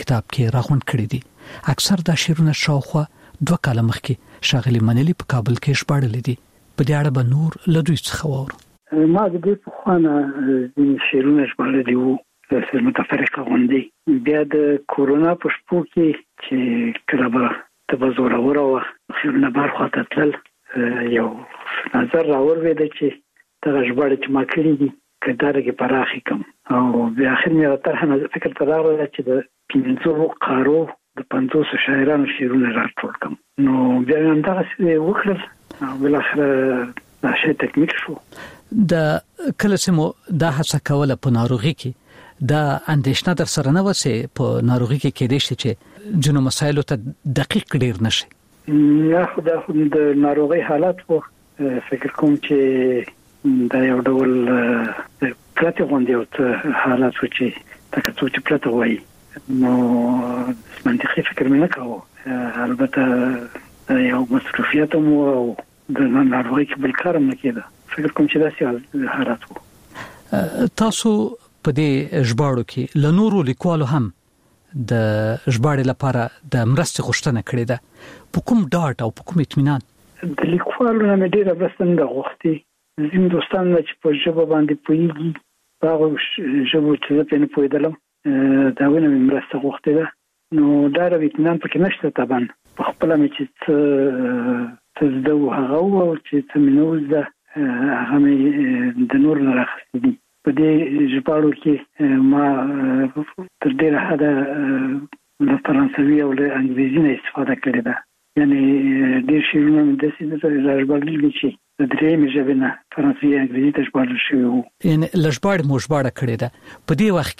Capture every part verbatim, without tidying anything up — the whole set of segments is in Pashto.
کتاب کې راغونډ کړي دي. اکثر دا شعرونه شاوخوا دوه کاله مخکې ښاغلي منلي په کابل کې ژباړلي دي. په دې اړه به نور له دوی څخه واورو. ما د دې په خوانه د شعرونه ژباړلي وو د متفرقه غونډې. بیا د کورونا په شپو کې چې کله به تبزور اوره خیرونه برخه تتل یو نظر راوړل چې دا ژباړه چې ما کړې دي کدارګه پراخی کم او بیا اخر مې تر هغه فکر تر راغله چې د پینځو قارو د پنځوس شاعرانو شعرونه راټول کم. نو بیا هم دا څه وکړل او بل اخر دا شی تکمیل شو. د کله چې مو دا هڅه کوله په ناروغي کې دا اندېښنه در سره نه وسه په ناروغي کې کې دي چې جنو مسایلو ته دقیق ډیر نشي. نه خدا خو د ناروغي حالت وو فکر کوم چې دا یو ډول پرته غونډه او حالات و چې تاسو چې پرته وایي نو منطقي فکر مې نه کاوه. البته یو مسؤلیت مو او د ناروغي کې بل کار نه کېده. فکر کوم چې دا سي حالات وو. تاسو په دې ژباړو کې له نورو لیکوالو هم د ژباړې لپاره د مرستې غوښتنه کړې ده. په کوم ډاډ او په کوم اطمینان؟ د لیکوالو نه مې ډېره مرسته غوښتې. زم دوستان چې په ژبه باندې پوهیږي هغه ژبه چې زه په نه پوهېدلم دا ونه مې مرسته غوښتې ده. نو دا د اطمینان پکې نشته. طبعا په خپله مې چې څه زده وو هغه او چې څه مې نه زده هغه مې د نور نه راخیستې دي. په دې ژباړو کې ما تر ډېره حده له فرانسوي او له انګریزي نه استفاده کړې ده. یعنی ډېر شعرونه مې داسې راژباړلي دي چې د درېیمې ژبې نه فرانسوي انګریزي ته ژباړل شوي وو. یعنې له ژباړې مو ژباړه کړې ده. په دې وخت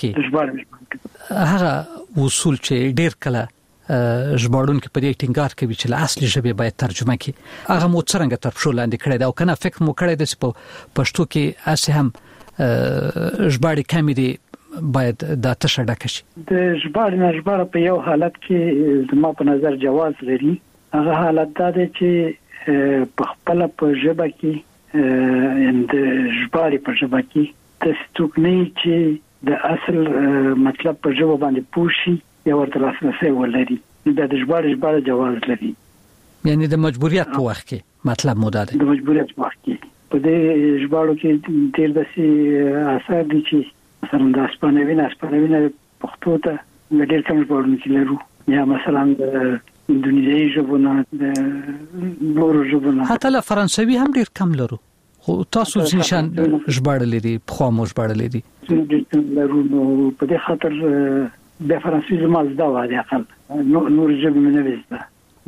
کې هغه اصول چې ډېر کله ژباړونکي په دې ټینګار کوي چې له اصلي ژبې باید ترجمه کړي هغه مو څرنګه تر پښو لاندې کړی ده او کنه فکر مو کړی ده چې په پښتو کې هسې هم ژباړې کمې دي باید دا تشه ډکه شي؟ د ژباړې نه ژباړه په یو حالت کې زما په نظر جواز لري. هغه حالت دا دی چې په خپله په ژبه کې یعنې د ژباړې په ژبه کې داسې څوک نه وي چې د اصل مطلب په ژبه باندې پوه شي یا ورته لاسرسی ولري. دا د ژباړې ژباړه جواز لري. یعنې د مجبوریت په وخت کې مطلب مو دا دی؟ د مجبوریت په وخت کې په دې ژباړو کې ډېر داسې اثار دي چې مثلا د اسپانوي نه اسپانوي نه پښتو ته ډېر کم ژباړونکي لرو. یا مثلا د اندونیزیایي ژبو نه د نورو ژبو نه حتی له فرانسوي هم ډېر کم لرو. خو تاسو ځینې شیان ژباړلي دي پخوا مو ژباړلي دي. لرو نو په دې خاطر د فرانسوي زما زده وه د اقل نور ژبې مې نه وې زده.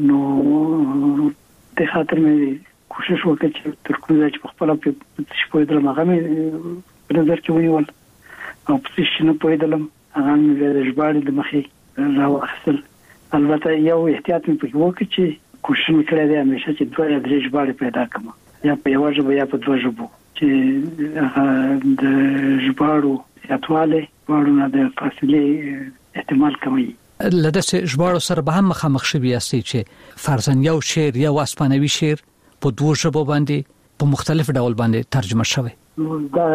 نو دې خاطر مې کوشش وکړ چې تر کومه ځایه چې په خپله په څه شي پوهېدلم هغه مې په نظر کې ونیول او په څه شي نه پوهېدلم هغه مې بیا د ژباړې د مخې راواخیستل. البته یو احتیاط مې پکې وکړ چې کوشش مې کړی دی همیشه چې دوه یا درې ژباړې پیدا کړم یا په یوه ژبه یا په دوه ژبو چې هغه د ژباړو زیاتوالی ژباړو نه د فاصلې احتمال کموي. له داسې ژباړو سره به هم مخامخ شوي یاستئ چې فرضاً یو شعر یو اسپانوي شعر په دوه ژبو باندې په مختلف ډول باندې ترجمه شوی؟ دا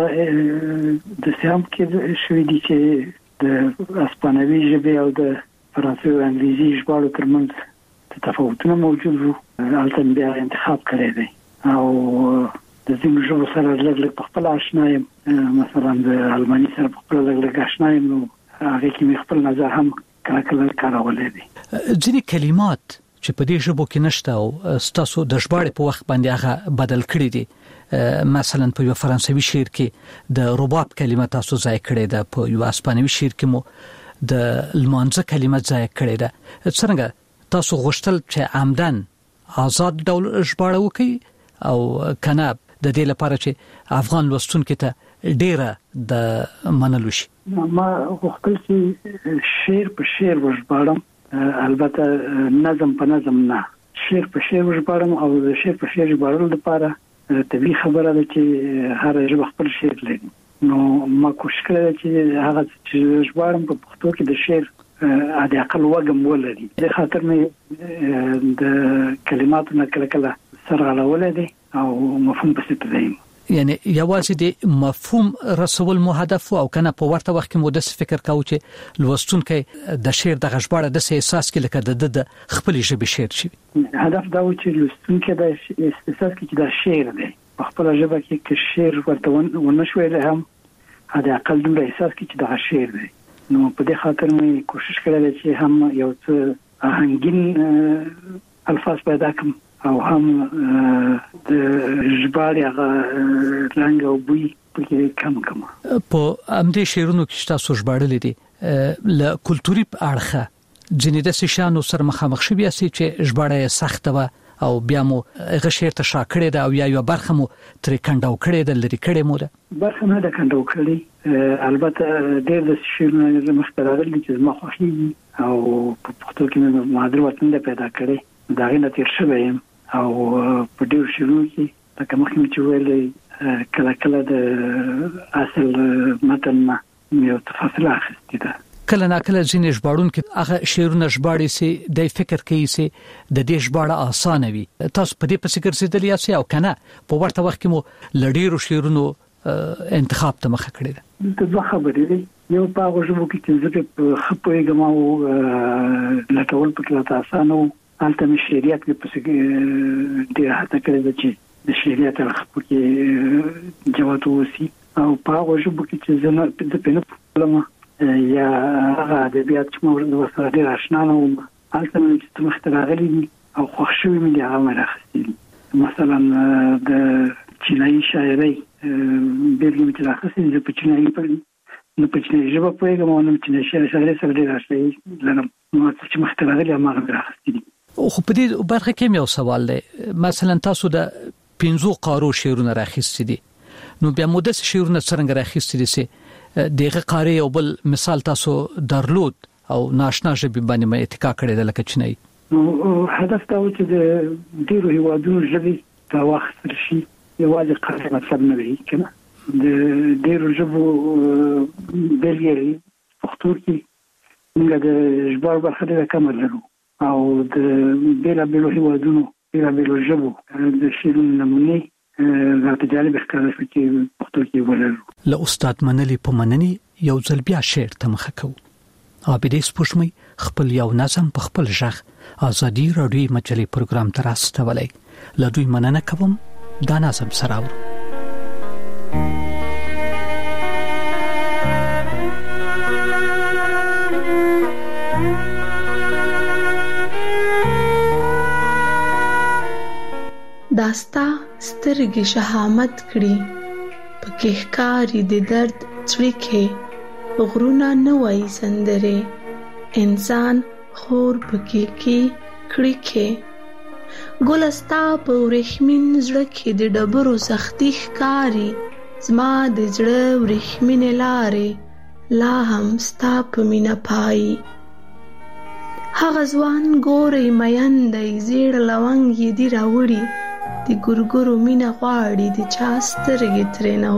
د سیام کې شوي دي چې د اسپانوي ژبې او د فرانسوي او انګریزي ژباړو ترمنځ تفاوتونه موجود وو. هلته بیا انتخاب کړی دی او د ځینو ژبو سره لږ لږ په خپله اشنا یم. مثلا د الماني سره په خپله لږ لږ اشنا یم. نو هغې کې مې خپل نظر هم کله کله کارولی دی. ځینې کلمات چې په دې ژبو کې نشته او ستاسو د ژباړې په وخت باندې هغه بدل کړي دي. مثلا په یو فرانسوي شعر کې د رباب کلمه تاسو ځای کړې ده. په یو اسپانوي شعر کې مو د لمانځه کلمه ځای کړې ده. څرنګه تاسو غوښتل چې عمدن آزاد ډول ژباړه وکړي او کنه د دې لپاره چې افغان لوستونکو ته ډیره د منلو شي؟ ما غوښتل چې شعر په شعر وژباړم. البته نظم په نظم نه، شعر په شعر وژباړم او د شعر په شعر ژباړلو لپاره طبیعي خبره ده چې هر ژبه خپل شعر لري. نو ما کوشش کړی چې هغه چې ژباړم په پښتو کې د شعر د اقل وګم ولري. د خاطر مې د کلماتو نه کله کله سره غلولی دی او مفهوم پسې تدایم. یعنی یوازې د مفهوم رسول مو هدف او کنه په ورته وخت کې مو د فکر کاوه چې لوستونکو د شعر د غشباړه د احساس کې لکه د خپل ژبه شعر شي. هدف دا و چې لوستونکو د احساس کې چې دا شعر دی په خپل ژبه کې کې شعر ورته ونشوي له هم هدا اقل د احساس کې چې دا شعر دی. نو په دې خاطر مې کوشش کړې چې هم یو څه آهنګین الفاظ پیدا کوم او هم د ژباړې هغه رنګ او بوی پکې کم کم. په امدې شعرونو کې تاسو ژباړلې دي ل کلتوري اړخه ځینې د شانو سره مخامخ شوی اسی چې ژباړه سخت و او بیا مو هغه شعر ته شاکړې ده او یا یو برخه مو ترې کنداو کړې ده لري کړې مو ده برخه نه ده کنداو کړې. البته ډېر د شعرونو مختلفه چې ما خوښي او په پښتو کې مې مادر وطن ده پیدا کړې دا غینه تیر شوی او په ډېر شروع کې لکه مخکې چې ویلې کله کله د اصل متن ما یو تفاصیل اخیستې ده. کله نا کله ځینې ژباړون کې هغه شعرونه ژباړي سي د فکر کوي سي د دې ژباړه اسانه وي. تاسو په دې پسې ګرځېدل یا سي او کنه په ورته وخت کې مو لډیرو شعرونو انتخاب ته مخه کړی ده؟ د دوه خبرې دي. یو په هغه ژبه کې چې زه په خپويګم او لټول پکې اسانه و البته مې شریعت کې پسې ډیر هڅه کړې ده چې د شریعت الخپو کې جواب وسی او په هغه ژبه کې چې زه نه د پینو پلمه یا هغه ادبیات چې موږ ورسره ډیر آشنا نه وم البته مې چې مختلغلي او خوښوي مې هغه مرخصي مثلا د چینایي شاعري بیرګم چې راخصي د چینایي په نو په چینایي ژبه پوهیږم او نو چینایي شاعري سره ډیر آشنا لرم نو چې مختلغلي هغه راخصي. خو په دې برخه کې یو سوال دی مثلا تاسو د پنځو قارو شعرونه راخیستي دي نو بیا مو د شعرونه څنګه راخیستي دي سي دغه قاری او بل مثال تاسو درلود او ناشنا ژبه باندې مې اتکا کړی د لکه چینایي نو هدف دا و چې د ډیرو هیوادونو ژبې ته واخیستل شي یوازې قاری مطلب نه وي کنه د ډیرو ژبو بلګری پښتو کې موږ د ژباړو برخه ډېره کمه لرو او د بیلا بیلو هیوادونو بیلا بیلو ژبو د شعرونو نمونې راته جالب ښکاره شو چې پښتو کې ولرو. له استاد منلي په منني یو ځل بیا شعر ته مخه کوو. عابدې سپوږمۍ خپل یو نظم په خپل ژغ ازادي راډیو مجلې پروګرام ته راستولی. له دوی مننه کوم دا نظم سره اورو. داستا سترګې شهامت کړي پکې ښکاري د درد څړیکې غرونه نه وایي سندرې انسان خور پکې کې کړیکې ګلستا په ورېښمین زړه کې د ډبرو سختي ښکاري زما د زړه ورېښمینې لارې لا هم ستا په مینه پایي هغه ځوان ګورئ مین دی زیړ لونګ یې دي راوړي د ګورګورو مینه غواړي د چا سترګې ترېنه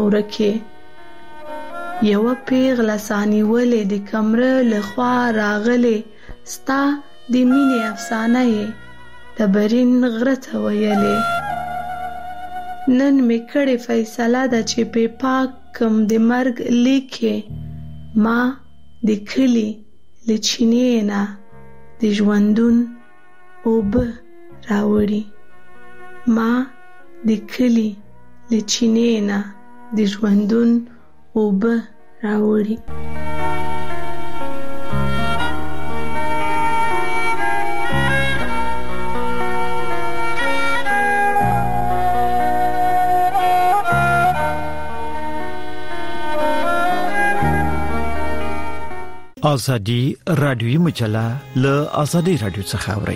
ورکې یوه پیغله سانیولې د کمره له خوا راغلې ستا د مینې افسانه یې ډبرین غره ته ویلې نن مې کړې فیصله ده چې پې پاک کم د مرګ لیکې ما د کلي له چینې نه د ژوندون اوبه راوړي ما د کلی له چینې نه د ژوندون اوبه راوړي. ازادي رادیوي مجله له ازادي رادیو څخه اوري.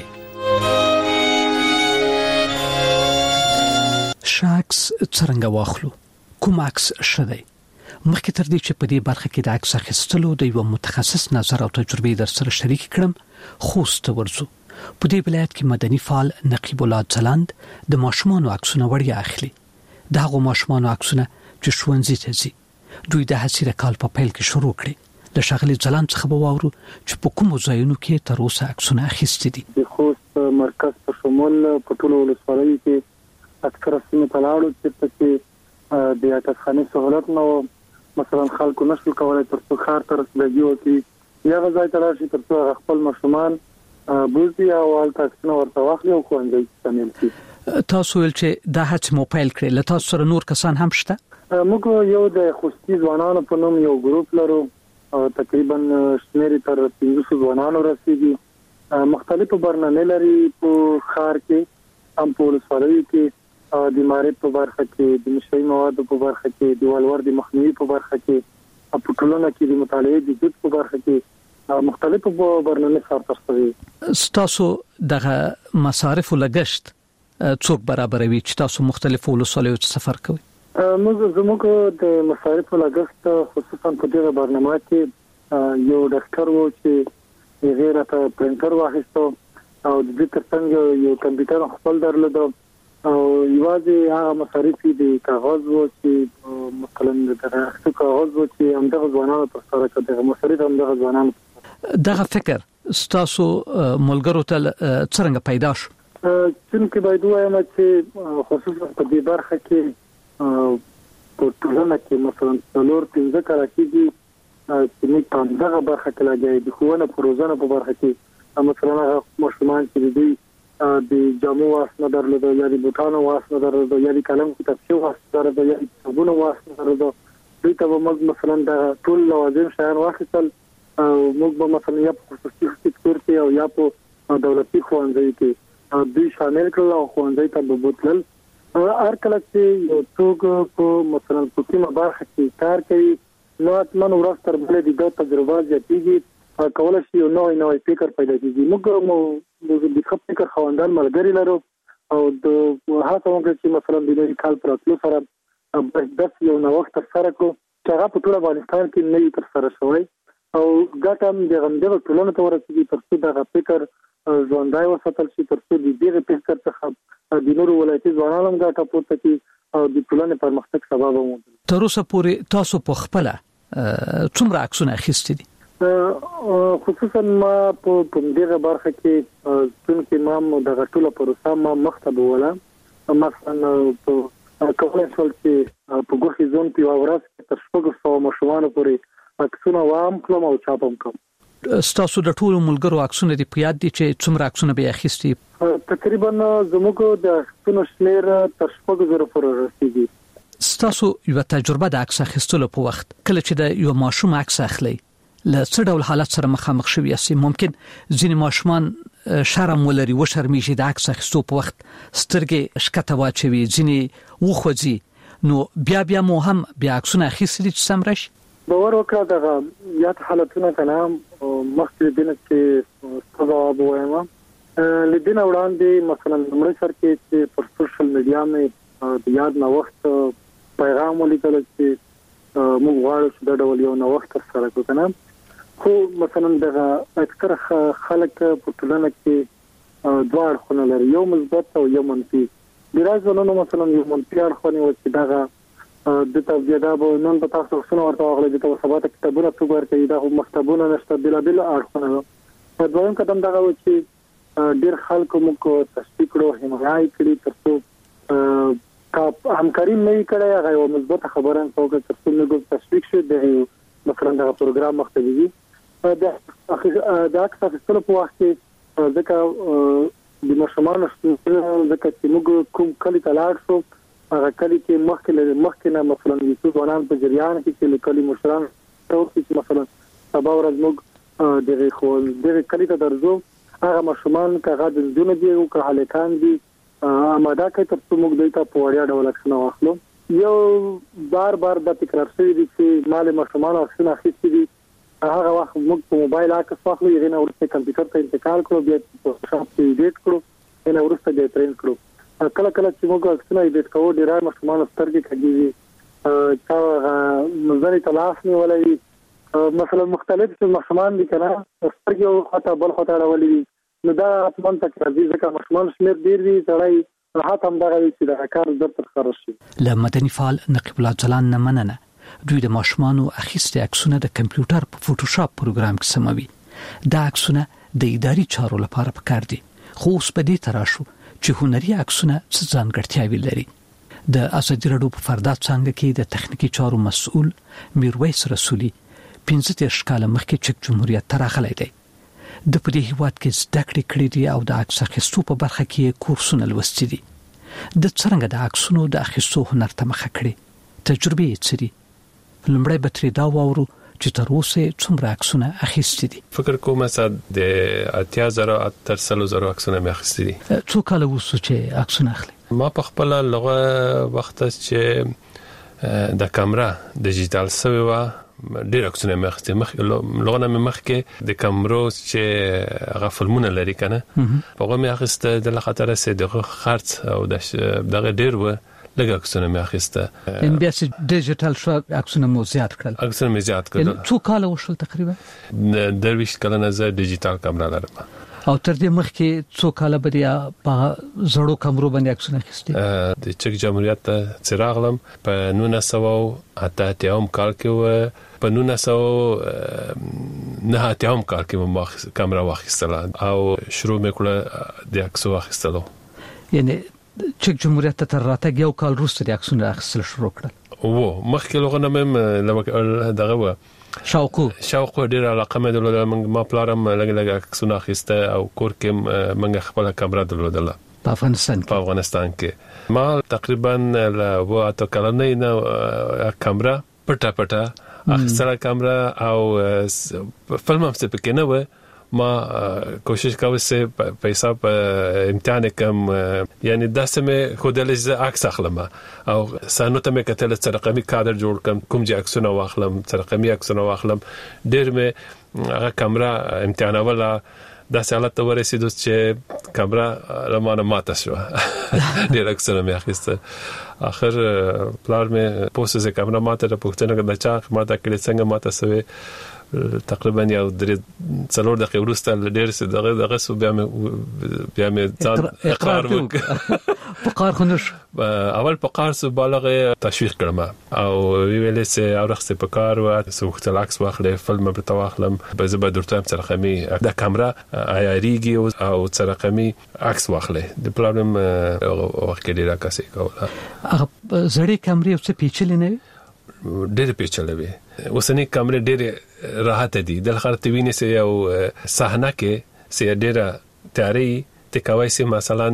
شاکس څنګه واخلو کوم عکس شدی مخکې تر دې چې په دې برخه کې د عکس اخیستلو د یو متخصص نظر او تجربې در سره شریک کړم خوست ورزو په دې ولایت کې مدني فعال نقیب الله ځلاند د ماشومان عکسونه وړیا اخلي د هغو ماشومان عکسونه چې ښوونځي ته ځي دوی د هڅې کال په پیل کې شروع کړي د شغلي ځلاند څخه به واورو چې په کومو ځایونو کې تر اوسه عکسونه اخیستي دي. د خوست مرکز په شمول په ټولو ولسوالیو کې اکثره سیمه تلاړو چې پکې د یاتخانې سہولت نو مثلا خلکو نشو کولای تر څو خار تر رسیدګي وکړي یا غځای تر شي تر څو خپل مشرومان بوزي او حالت څنګه ورته واخلي او کوندي شامل شي. تاسو ول چې د هڅ موبایل کړل له تاسو سره نور کسان هم شته؟ موږ یو د خوستي ځوانانو په نوم یو ګروپ لرو تقریبا شمیر تر پنځه سوه ځوانانو رسیدي مختلفو برنامه لري په خار کې هم په ولسوالۍ کې د معرفت په برخه کې د نشئی موادو په برخه کې د ولور د مخنیوي په برخه کې په ټولنه کې د مطالعې د جوړ په برخه کې مختلفو برنامه سره ترسره. تاسو دغه مصارف لګشت څوک برابروي چې تاسو مختلفو ولسوالیو ته سفر کوئ؟ موږ زموږ د مصارف لګشت خصوصا په دغه برنامه کې یو ډاکټر وو چې غیره ته پرنټر واخیستو او د دې ترڅنګ یو کمپیوټر خپل درلودو او یوازې هغه مصارف دي کاغذ وو چې مثلا دغه کاغذ وو چې همدغه ځوانانو په سره کې دغه مصارف همدغه ځوانانو دغه فکر ستاسو ملګرو ته څنګه پیدا شو؟ چې باید وایم چې خصوصا په دې برخه کې په ټولنه کې مثلا څلور پنځه کال کېږي چې موږ په دغه برخه کې لګیا د خوونه پروژه په برخه کې مثلا هغه مشرومان چې دي د جامو واسطه درلوده یا د بوتانو واسطه درلوده یا د قلم کتابچو واسطه درلوده یا د صابون واسطه درلوده دوی ته موږ مثلا د ټول لوازم شیان واخیستل او موږ به مثلا یا په خصوصي سکتور کې او یا په دولتي ښوونځي کې دوی شامل کړل او ښوونځي ته به بوتلل. هر کله چې یو څوک په مثلا په کومه برخه کې کار کوي نو اتمن ورځ تر بلې د تجربه زیاتېږي کولای شي یو نوې نوې فکر پیدا کیږي. موږ مو د خپل فکر خواندان ملګری لرو او د هغه څنګه چې مثلا د نوې کال پر اتلو سره د یو نو وخت سره کو چې هغه په ټول افغانستان کې نه تر سره شوی او ګټم د غندغه ټولنه ته ورسېږي تر څو دغه فکر ژوندای وساتل شي تر څو د دې فکر څخه د نورو ولایتي ځوانانو ګټه پورته کړي او د ټولنې پرمختګ سبب ومومي. تر اوسه پورې تاسو په خپل څومره عکسونه اخیستي دي؟ خصوصا ما په دغه برخه کې څنګه ما د غټوله پروسه ما مختبه ولا مثلا په کولای شول چې په ګوخي زون په ورځ تر شپږ سوه مشروعانو پورې عکسونه وام کړم او چاپم کړم. ستاسو د ټولو ملګرو عکسونه دی په یاد دي چې څومره عکسونه به اخیستي؟ تقریبا زموږ د عکسونو شمیر تر شپږ زره پورې رسیدي. ستاسو یو تجربه د عکس اخیستلو په وخت کله چې د یو ماشوم عکس اخلي له څه ډول حالت سره مخامخ شوی یاست؟ ممکن ځینې ماشومان شرم ولري و شرمېږي د عکس اخیستو په وخت سترګې شکته واچوي ځینې وخوځي نو بیا بیا مو هم بیا عکسونه اخیستي چې سم راشي؟ باور وکړه دغه یاد حالتونه کنه مخکې دینه چې ځواب وایم لدین وړاندې مثلا نمبر سر کې چې پر سوشل میډیا مې د یاد نو وخت پیغام ولیکل چې موږ غواړو چې د ډول یو نو وخت سره وکړو خو مثلا دغه اکثر خلک په ټولنه کې دوه اړخونه لري یو مثبت او یو منفي. د راځونو مثلا یو منفي اړخونه و چې دغه د تبدیدا به نن په تاسو څنګه ورته غوړي د تاسو کتابونه څوګر کوي دا مکتبونه نشته بلا بلا اړخونه. په دویم قدم دغه و چې ډیر خلکو موږ تشویق کړو حمایت کړی ترڅو کا همکاري نه کړی هغه یو مثبت خبره توګه ترڅو موږ تشویق شو د مثلا دا پروګرام مختلفي د د اکثر څه په وخت کې ځکه د مشمانو ځکه چې موږ کوم کلی تلاړ شو هغه کلی کې مخکې مخکې نه مثلا یو ځوانان په جریان کې چې کلی مشران ته چې مثلا سبا ورځ موږ دغه خو دغه کلی ته درځو هغه مشمان کغه د دونه دی او که هلکان دي اماده کوي ترڅو موږ دوی ته په وړیا ډول اکشن واخلو. یو بار بار د تکرار شوی دي چې مال مشمان اکشن اخیستي دي هغه وخت موږ په موبایل عکس واخلو یې نه ورته کمپیوټر ته انتقال کړو بیا په شاپ کې ایډیټ کړو نه ورته بیا ټرین کړو کله کله چې موږ عکسونه ایډیټ کوو ډیر مشمان سترګې کېږي چې نظر تلاش نه ولې مثلا مختلف مشمان دي کنه سترګې او خطا بل خطا راولي نو دا اتمن تک راځي ځکه مشمان شمیر ډیر دي تړای راحت هم دغه چې د کار زر تر خرج شي. له مدني فعال نقیب الله ځلان نه مننه دوی د ماشومانو اخیستي عکسونه د کمپیوټر په فوټوشاپ پروګرام کې سموي. دا عکسونه د اداري چارو لپاره پکار دي خو اوس په دې تراشو چې هنري عکسونه څه ځانګړتیاوې لري. د ازادي راډیو په فردا څنګه کې د تخنیکی چارو مسؤل میرویس رسولي پنځه دیرش کاله مخکې چک جمهوریت ته راغلی دی. د په دې هیواد کې زده کړې کړې دي او د عکس اخیستو په برخه کې کورسونه لوستي دي. د څرنګه د عکسونو د اخیستو هنر ته مخه کړې تجربه یې څه دي؟ لومړی به ترې دا واورو چې تر اوسه څومره عکسونه اخیستي دي. فکر کوم چې د اتیا زره تر سلو زره عکسونه مې اخیستي دي. څو کاله وسو چې عکسونه اخلي؟ ما په خپل لغه وخت چې د کیمرا ډیجیټل سوي و ډیر عکسونه مې اخیستي. مخ لغه مې مخ کې د کیمرو چې هغه فلمونه لري کنه هغه مې اخیسته د خاطر سه دغه خرڅ او دغه ډیر و لږ عکسونه مې اخیسته. ان بیا چې ډیجیټل شو عکسونه مو زیات کړل. عکسونه مې زیات کړل. څو کاله وشول تقریبا؟ درویش کله نه زه ډیجیټل کیمرا لرم. او تر دې مخکې څو کاله بیا په زړو کیمرو باندې عکسونه اخیستي؟ د چک جمهوریت ته څراغلم په نولس سوه اته اتیا کال کې و. په نولس سوه نه اتیا کال کې ما کیمرا واخیستله او شروع مې کړه د عکسو اخیستلو. یعنی چک جمهوریت ته تر راتګ یو کال وروسته د عکسونو اخیستل شروع کړل. و مخکې لغونه مې دغه و شاوقو شاوقو ډیر علاقه مې درلوده. ما پلارم لګ لګ عکسونه اخیسته او کور کې منګه خپل کیمرا درلوده په افغانستان کې. په افغانستان کې ما تقریبا له و اته کلنې نه کیمرا پټه پټه اخیستله کیمرا او فلم هم څه پکې نه و. ما کوشش کوم چې پیسې په امتحان کم یعنی داسې مې خودل چې عکس اخلم او سانو ته مې کتل چې رقمي کادر جوړ کم کوم چې عکسونه واخلم چې رقمي عکسونه واخلم. ډېر مې هغه کیمرا امتحان ولا داسې حالت ته ورسېدو چې کیمرا لمانه ماته شو. ډېر عکسونه مې اخیسته. اخر پلار مې پوسټ چې کیمرا ماته د پښتنه د چا ماته کړي څنګه ماته سوي تقریبا یو درې څلور دقیقې وروسته ډېر څه دغه دغه سو بیا مې بیا مې ځان اقرار وکړ. په قار خو نشو اول په قار سو بالغه تشویق کړم او ویل چې اورخته په کار و سو خپل عکس واخلې فلم به تواخلم به زه به درته هم رقمي د کیمرا ایریږي او رقمي عکس واخلې. د پرابلم وخت کې ډیره کاسي کوله. هغه زړې کیمرې څه پیچلې نه وي؟ ډېر پیچلې وي. اوسنی کیمرې ډېر راحت دي. د خاطر ویني سه یو صحنه کې سه ډېر تیاری تکوي سه مثلا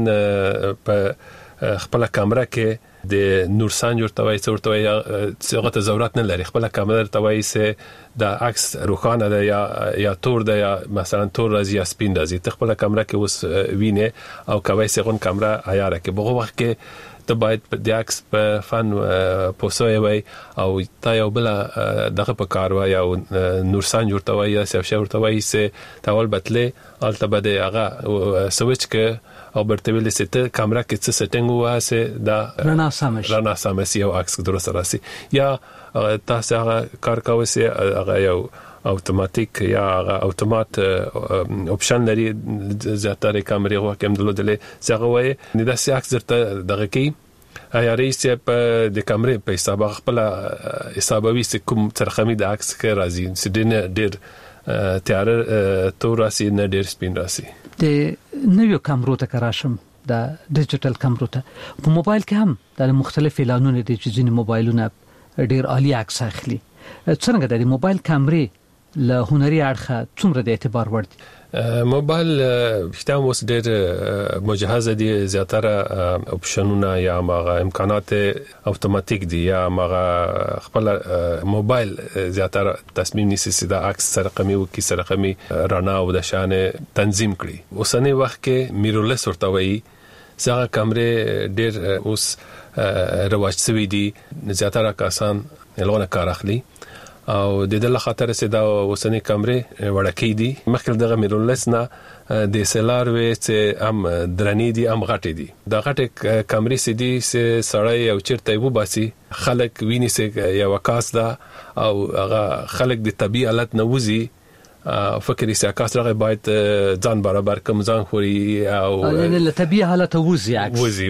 په خپل کیمرا کې د نورسان جوړتوي څورتوي څنګه ته ضرورت نه لري. خپل کیمرا توي سه د عکس روخانه ده یا یا تور ده یا مثلا تور راځي یا سپین راځي. خپل کیمرا کې اوس ویني او کوي سه غون کیمرا عیاره کې بغه وخت کې ته باید د عکس په فن پوسوي وي او تا یو بل دغه په کار وای او نورسان جوړتوي یا سیف جوړتوي سه تاول بتلې الته بده هغه سويچ کې او برتویل سته کیمرا کې څه سټینګ واسه دا رڼا سمش رڼا سمش یو عکس درست راسي یا تاسو هغه کار کوي سه هغه یو اتوماتیک یا اتومات اپشن لري زیاتره کیمرې هو کوم دلودلې څنګه وای نه دا سې عکس درته دغه کې ایا رئیس په د کیمرې په حساب خپل حسابوي چې کوم ترخمي د عکس کې راځي سدنه ډېر تیار تور راسي نه ډېر سپین راسي. د نوو کیمرو ته کراشم د ډیجیټل کیمرو ته په موبایل کې هم د مختلف اعلانونو د جزینی موبایلونه ډېر عالی عکس اخلي. څنګه د موبایل کیمرې له هنري اړخه څومره د اعتبار وړ دي؟ موبایل شته اوس ډېر مجهز دي. زیاتره اپشنونه یا ماغه امکانات اتوماتیک دي یا ماغه خپل موبایل زیاتره تصمیم نیسي چې د عکس رقمي او کیسه رقمي رڼا او د شان تنظیم کړي. اوسنی وخت کې میرورلس ورته وایي څنګه کیمرې ډېر اوس رواج شوی دي. زیاتره کسان لغونه کار اخلي او د دې خاطر چې دا وسنی کیمرې وړکې دي. مخکې دغه میرورلس نه د سلار وې چې ام درنې دي ام غټې دي. د غټې کیمرې سې دي چې سړی او چیرته وو باسي خلک ویني چې یو کاس دا او هغه خلک د طبيعي حالت نه وځي فکر یې ساکاس راغی باید ځان برابر کوم ځان خوري او له طبيعي حالت وځي عکس وځي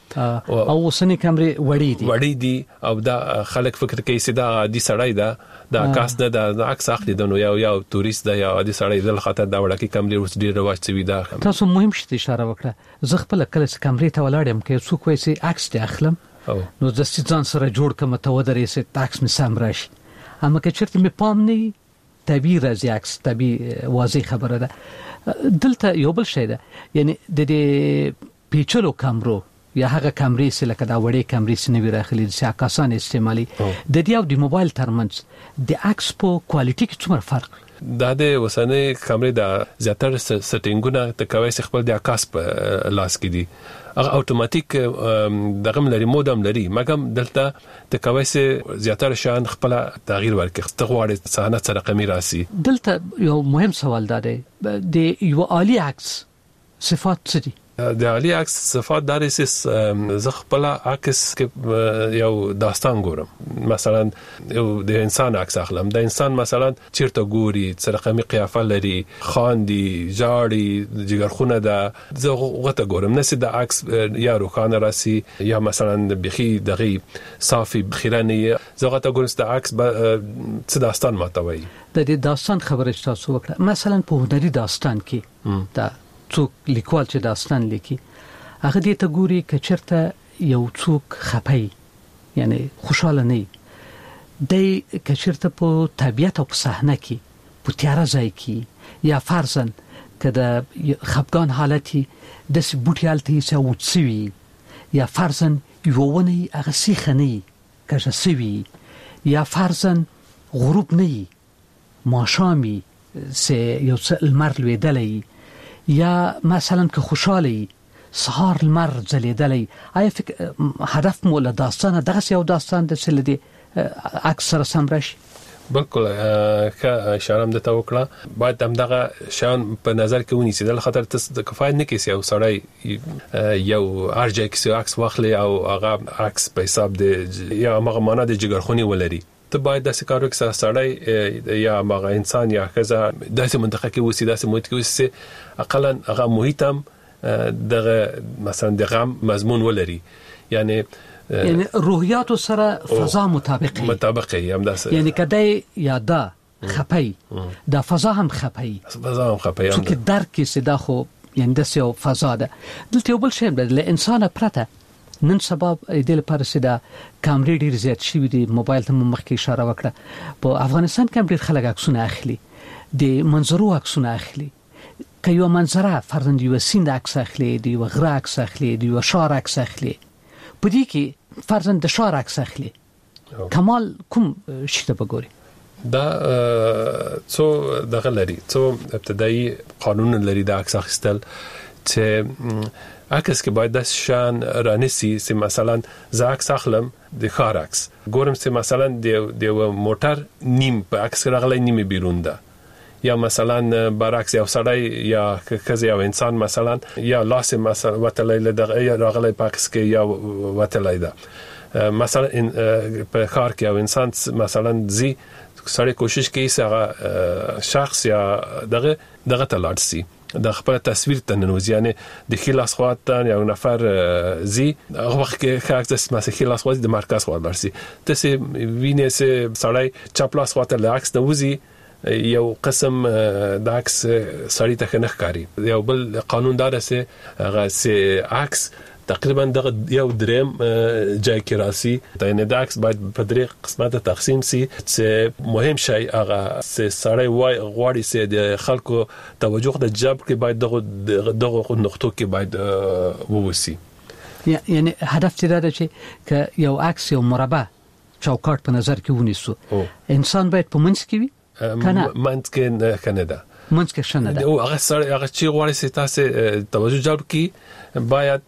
او وسنی کیمرې وړې دي وړې دي او دا خلک فکر کوي چې دا عادي سړی دا دا کاس نه دا عکس اخلي د نو یو یو تورست دا یا عادي سړی د خاطر دا وړکې کیمرې اوس ډیر رواج شوی دا. تاسو مهم شته اشاره وکړه. زه خپل کله چې کیمرې ته ولاړم کې څوک وایي چې عکس ته اخلم نو د ځان سره جوړ کم ته ودرې سه ټاکس می سم راشي اما که چیرته می پام نه طبيعي راځي عکس طبيعي واضح خبره ده دلته یو بل شی ده یعنی د دې پیچلو کامرو یا هغه کامرې چې لکه دا وړې کامرې چې نوی راخلي چې آکاسان استعمالي د دې او د موبایل ترمنځ د عکس په کوالټي کې څومره فرق دا د وسنۍ کامرې د زیاتره سټینګونه ته کوي چې خپل د عکاس په لاس کې دي هغه اتوماتیک دغه لري مودم لري مګم دلته ته کوي چې زیاتره شان خپل تغییر ورکړي تغواړي صحنه سره رقمي راسي دلته یو مهم سوال ده د یو عالی عکس صفات څه دي د عالی عکس صفات داري چې زه خپل عکس کې یو داستان ګورم مثلا یو د انسان عکس اخلم د انسان مثلا چیرته ګوري رقمي قیافه لري خاندي جاړي جګرخونه ده زه غوته ګورم نسې د عکس یا روخانه راسي یا مثلا بخي دغه صافي بخیرانه زه غوته ګورم د عکس څه داستان ماتوي د دې داستان خبره تاسو وکړه مثلا په هنري داستان کې دا څوک لیکوال چې داستان لیکي هغه دې ته ګوري چې چرته یو څوک خپي یعنی خوشاله نه دی چې چرته په طبيعت او په صحنه کې په تیاره ځای کې یا فرضاً کله خپګان حالتي د بوټیالتي سوتسوي یا فرضاً یوونی هغه سیخنی کښه سوي یا فرضاً غروب نه ماشامي سه یو څه المر لویدلې یا مثلا که خوشاله سهار المر زلیدلی آیا فکر هدف مولا داستان دغه یو داستان د څه لدی اکثر سمرش بالکل که اشاره د توکړه باید هم دغه شان په نظر کې ونیسي د خاطر ته کفایت نه کیسي او سړی یو ارجه کې عکس واخلي او هغه عکس په حساب د یا هغه معنا د جګرخونی ولري ته باید د سکارو کې سړی یا هغه انسان یا کزا داسې منطقه کې وسی داسې محیط کې وسی اقلا هغه محیط هم دغه مثلا د غم مضمون ولري یعنی یعنی روحیات سره فضا مطابقي مطابقي هم داسې یعنی کدی یادا خپي د فضا هم خپي فضا هم خپي چې درک صدا خو یعنی د سیو فضا ده دلته یو بل شی د انسان پرته نن سبب د لپاره صدا کامرې ډیر زیات شي دي موبایل ته مخکې اشاره وکړه په افغانستان کې ډیر خلک عکسونه اخلي د منظرو عکسونه اخلي که یو منظره فرضاً یو سیند عکس اخلي دی یو غره عکس اخلي دی یو شار عکس اخلي په دې کې فرضاً د شار عکس اخلي کمال کوم شته بګوري دا څو دغه لري څو ابتدایي قانون لري د عکس اخیستل چې عکس کې باید د شان رانسی چې مثلا زه عکس اخلم د خار عکس ګورم چې مثلا د موټر نیم په عکس راغلی نیمه بیرون ده یا مثلا برعکس یو سړی یا کزه یو انسان مثلا یا لاس مثلا وتلای لدغه یا راغلی په عکس کې یا وتلای ده مثلا په کار کې یو انسان مثلا زی سړی کوشش کوي چې هغه شخص یا دغه دغه تلارسي د خپل تصویر تنوز یعنی د خلاص خواتن یو نفر زی هغه وخت کې خاص مثلا خلاص خوات د مرکز خوا درسي تاسو وینئ چې سړی چپلاس خواتل عکس نوزي یو قسم د عکس سړی ته نه ښکاري یو بل قانون دار سه هغه سه عکس تقریبا دغه یو دریم جای کې راسي دا نه د عکس باید په درې قسمه تقسیم سي چې مهم شی هغه سړی وای غواړي چې د خلکو توجه د جبر کې باید دغه دغه نقطو کې باید ووسی یعنی هدف دې دا چې ک یو عکس یو مربع چوکاټ په نظر کې ونیسو انسان باید په منځ کې وي کنه منځ کې کنه ده منځ کې شنه ده او هغه سره هغه چې غواړي چې تاسو توجه جلب کی باید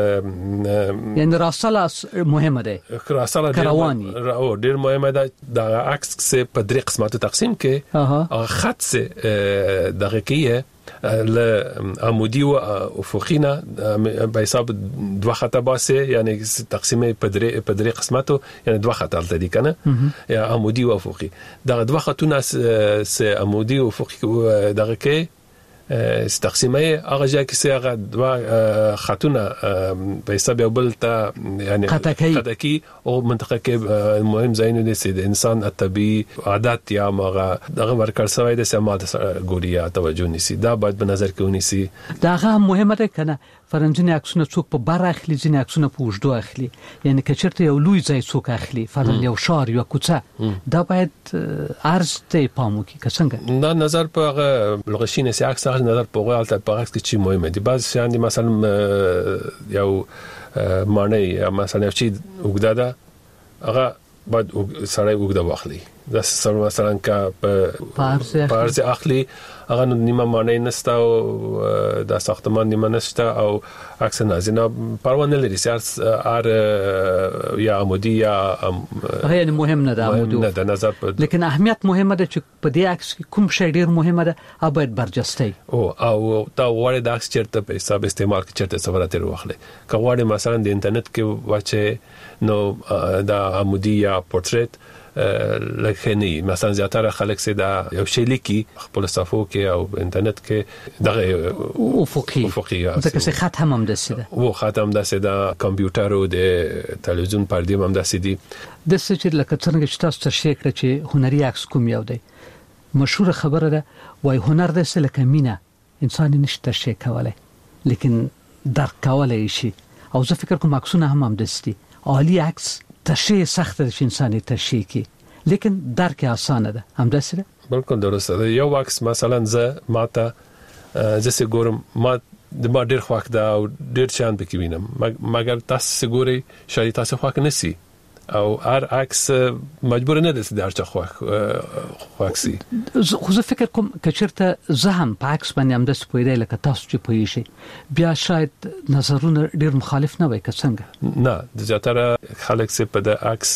یعنی راسله مهمه ده راسله کروانی او ډیر مهمه ده د عکس څخه په درې قسمه تقسیم کې هغه خط څخه دغه کې ل عمودي او افقینه په حساب دوه خطه باسه یعنی تقسیم په درې په درې قسمتو یعنی دوه خطه تل دي کنه یا عمودي او افقي دغه دوه خطونه س عمودي او افقي دغه کې تقسیمه هغه ځای کې هغه دوا خاتونه په حساب یو بل ته یعنی خطکی او منطقه کې مهم ځایونه دي چې د انسان طبي عادت یا هغه دغه ورکړ سوی د سماعت ګوریا توجه نسی دا باید په نظر کې ونیسي. دا هغه مهمه ده کنه فرنجنی عکسونه څوک په بار اخلي ځینې عکسونه په وجدو اخلي یعنی کچرته یو لوی ځای څوک اخلي فرض یو شار یو کوڅه دا باید ارز ته پامو کې څنګه نه نظر په هغه لغشینه سي عکس هغه نظر په غوړ په عکس کې چی مهمه دي بعض شان دي مثلا یو معنی مثلا چې وګدا ده هغه بعد سړی وګدا واخلي دا سره مثلا کا په پارز اخلي هغه نیمه معنی نستا او د ساختمان نیمه نستا او عکس نازنه پروانه لري سیاس ار یا عمودی یا غیر مهم نه ده عمودی نه ده نظر لیکن اهمیت مهمه ده چې په دې عکس کې کوم شی ډیر مهمه ده او باید برجسته او او تا وړه د عکس چرته په حساب استعمال کې چرته صورت واخلي که وړه مثلا د انټرنیټ کې واچې نو دا عمودی یا پورتریت لکه نه مثلا زیاتره خلک سي دا یو شی لیکي خپل صفو کې او انټرنیټ کې دغه افقي افقي ځکه چې خط هم هم دسه ده او خط هم دسه ده کمپیوټر او د تلویزیون پردې هم دسه دي د څه چې لکه څنګه چې تاسو ترشي کړ چې هنري عکس کوم یو دی مشهور خبره ده وای هنر د څه لکه مینا انسان نشته شي کولای لیکن درک کولای شي او زه فکر کوم عکسونه هم هم دسه عالی عکس تشریح سخت ده چې انساني تشریح کی لیکن درک آسانه ده هم دسره بالکل درسته ده یو عکس مثلا زه ماته زه سه ګورم ما د ما ډیر خوښ ده او ډیر شان پکې وینم مګر تاسو ګوري شاید تاسو خوښ نسی او هر عکس مجبور نه ده چې درچ خوښ خوښي خو زه فکر کوم کچرته زه هم په عکس باندې هم د سپویډای لکه تاسو چې پوي شي بیا شاید نظرونه ډیر مخالف نه وي که څنګه نه د زیاتره خلک چې په د عکس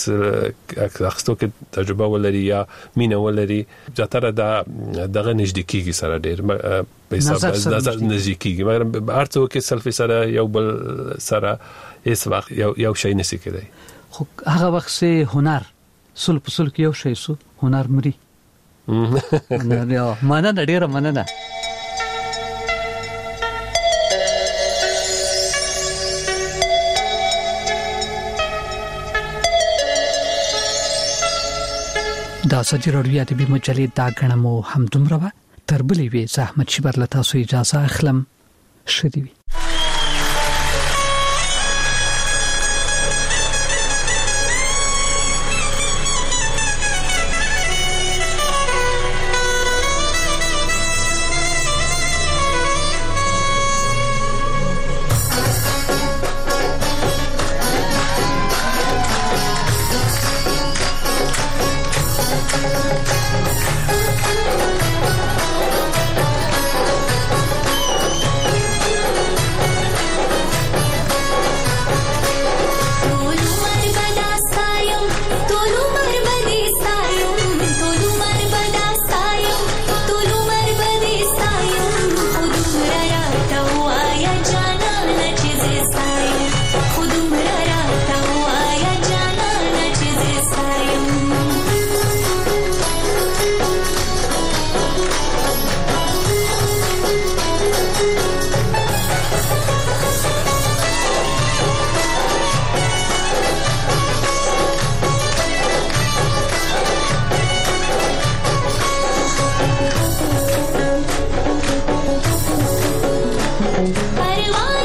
اخستو کې تجربه ولري یا مینه ولري زیاتره د دغه نږدېکیږي سره ډیر په حساب نظر نږدېکیږي مګر هر څوک کې سلفي سره یو بل سره هیڅ وخت یو یو شی نسی کېدای خو هغه وخت سه هنر سل په سل کې یو شی سو هنر مري نه یا مانه ډیره مانه نه دا سجی رادیو ته به مجلې دا غنمو هم دومره تربلې وي زحمت شي برله تاسو اجازه اخلم شدي وي परिवार